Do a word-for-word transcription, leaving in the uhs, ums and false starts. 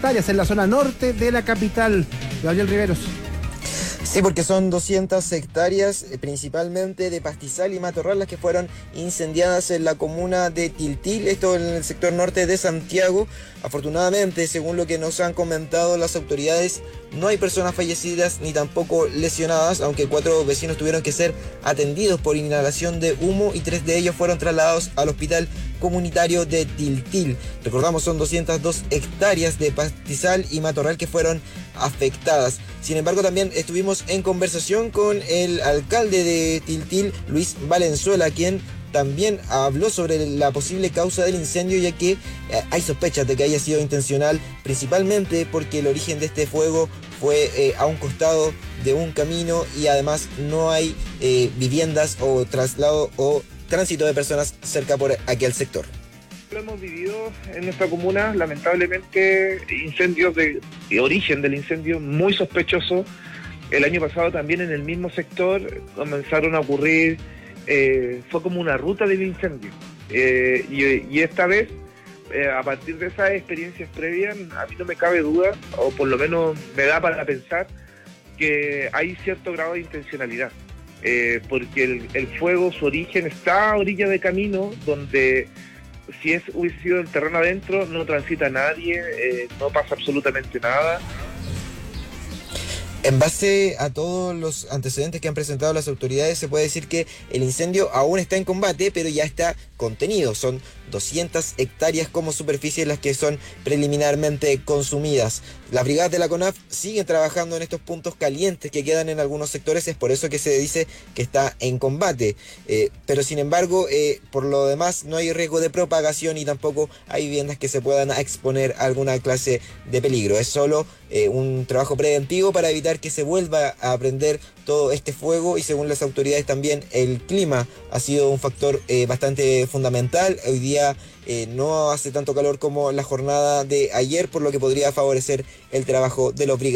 hectáreas en la zona norte de la capital. Gabriel Riveros. Sí, porque son doscientas hectáreas, principalmente de pastizal y matorral, las que fueron incendiadas en la comuna de Tiltil, esto en el sector norte de Santiago. Afortunadamente, según lo que nos han comentado las autoridades, no hay personas fallecidas ni tampoco lesionadas, aunque cuatro vecinos tuvieron que ser atendidos por inhalación de humo y tres de ellos fueron trasladados al hospital comunitario de Tiltil. Recordamos, son doscientas dos hectáreas de pastizal y matorral que fueron afectadas. Sin embargo, también estuvimos en conversación con el alcalde de Tiltil, Luis Valenzuela, quien también habló sobre la posible causa del incendio, ya que eh, hay sospechas de que haya sido intencional, principalmente porque el origen de este fuego fue eh, a un costado de un camino y además no hay eh, viviendas o traslado o tránsito de personas cerca por aquel sector. Lo hemos vivido en nuestra comuna, lamentablemente, incendios de, de origen del incendio muy sospechoso. El año pasado también en el mismo sector comenzaron a ocurrir, eh, fue como una ruta del incendio. Eh, y, y esta vez, eh, a partir de esas experiencias previas, a mí no me cabe duda, o por lo menos me da para pensar, que hay cierto grado de intencionalidad. Eh, porque el, el fuego, su origen está a orilla de camino, donde si es hubiese sido el terreno adentro, no transita nadie, eh, no pasa absolutamente nada. En base a todos los antecedentes que han presentado las autoridades, se puede decir que el incendio aún está en combate, pero ya está contenido. Son doscientas hectáreas como superficie las que son preliminarmente consumidas. Las brigadas de la CONAF siguen trabajando en estos puntos calientes que quedan en algunos sectores, es por eso que se dice que está en combate. Eh, pero sin embargo, eh, por lo demás no hay riesgo de propagación y tampoco hay viviendas que se puedan exponer a alguna clase de peligro. Es solo eh, un trabajo preventivo para evitar que se vuelva a prender todo este fuego, y según las autoridades también el clima ha sido un factor eh, bastante fundamental. Hoy día eh, no hace tanto calor como la jornada de ayer, por lo que podría favorecer el trabajo de los brigadistas.